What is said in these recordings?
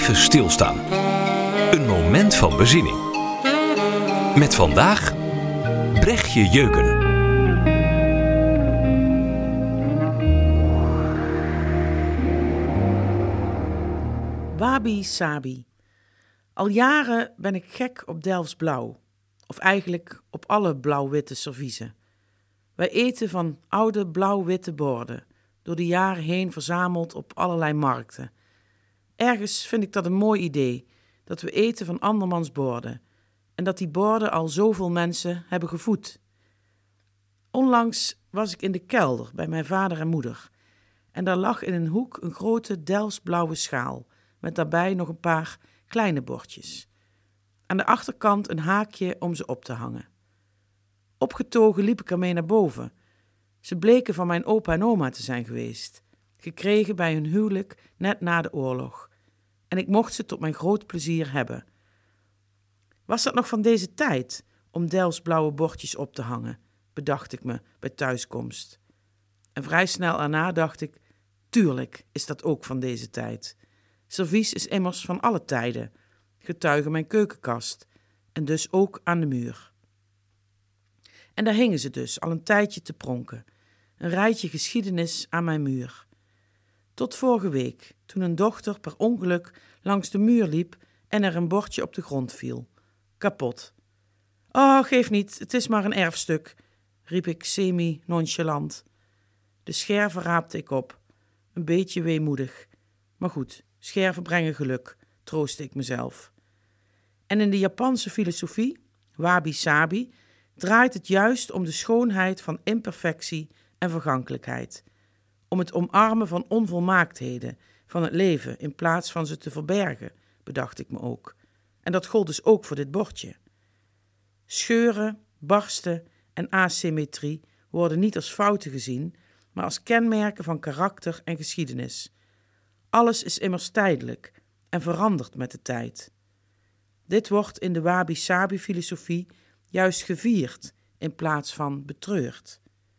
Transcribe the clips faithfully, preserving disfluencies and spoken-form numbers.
Even stilstaan. Een moment van bezinning. Met vandaag Brechtje Jeuken. Wabi Sabi. Al jaren ben ik gek op Delfts blauw. Of eigenlijk op alle blauw-witte serviezen. Wij eten van oude blauw-witte borden, door de jaren heen verzameld op allerlei markten. Ergens vind ik dat een mooi idee, dat we eten van andermans borden. En dat die borden al zoveel mensen hebben gevoed. Onlangs was ik in de kelder bij mijn vader en moeder. En daar lag in een hoek een grote Delfts blauwe schaal, met daarbij nog een paar kleine bordjes. Aan de achterkant een haakje om ze op te hangen. Opgetogen liep ik ermee naar boven. Ze bleken van mijn opa en oma te zijn geweest, gekregen bij hun huwelijk net na de oorlog. En ik mocht ze tot mijn groot plezier hebben. Was dat nog van deze tijd, om Delfts blauwe bordjes op te hangen, bedacht ik me bij thuiskomst. En vrij snel daarna dacht ik, tuurlijk is dat ook van deze tijd. Servies is immers van alle tijden, getuige mijn keukenkast, en dus ook aan de muur. En daar hingen ze dus al een tijdje te pronken, een rijtje geschiedenis aan mijn muur. Tot vorige week, toen een dochter per ongeluk langs de muur liep en er een bordje op de grond viel. Kapot. Oh, geef niet, het is maar een erfstuk, riep ik semi-nonchalant. De scherven raapte ik op, een beetje weemoedig. Maar goed, scherven brengen geluk, troostte ik mezelf. En in de Japanse filosofie, Wabi Sabi, draait het juist om de schoonheid van imperfectie en vergankelijkheid. Om het omarmen van onvolmaaktheden van het leven in plaats van ze te verbergen, bedacht ik me ook. En dat gold dus ook voor dit bordje. Scheuren, barsten en asymmetrie worden niet als fouten gezien, maar als kenmerken van karakter en geschiedenis. Alles is immers tijdelijk en verandert met de tijd. Dit wordt in de Wabi Sabi filosofie juist gevierd in plaats van betreurd.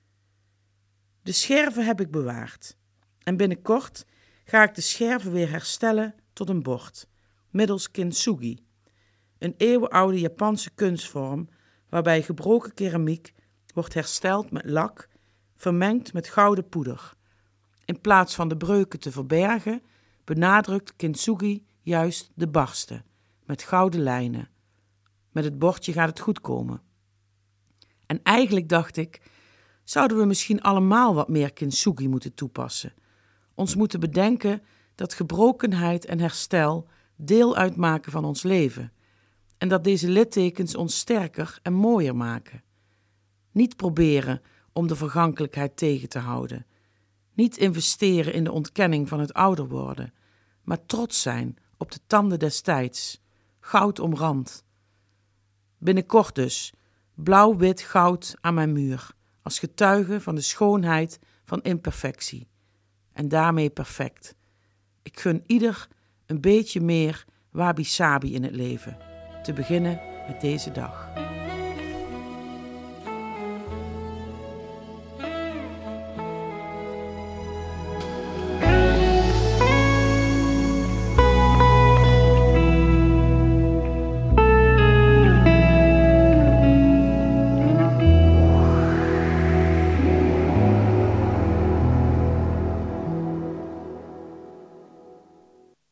De scherven heb ik bewaard en binnenkort ga ik de scherven weer herstellen tot een bord, middels kintsugi, een eeuwenoude Japanse kunstvorm waarbij gebroken keramiek wordt hersteld met lak, vermengd met gouden poeder. In plaats van de breuken te verbergen, benadrukt kintsugi juist de barsten, met gouden lijnen. Met het bordje gaat het goed komen. En eigenlijk dacht ik, zouden we misschien allemaal wat meer kintsugi moeten toepassen. Ons moeten bedenken dat gebrokenheid en herstel deel uitmaken van ons leven. En dat deze littekens ons sterker en mooier maken. Niet proberen om de vergankelijkheid tegen te houden. Niet investeren in de ontkenning van het ouder worden, maar trots zijn op de tanden des tijds, goud omrand. Binnenkort dus, blauw-wit-goud aan mijn muur, als getuige van de schoonheid van imperfectie. En daarmee perfect. Ik gun ieder een beetje meer wabi-sabi in het leven, te beginnen met deze dag.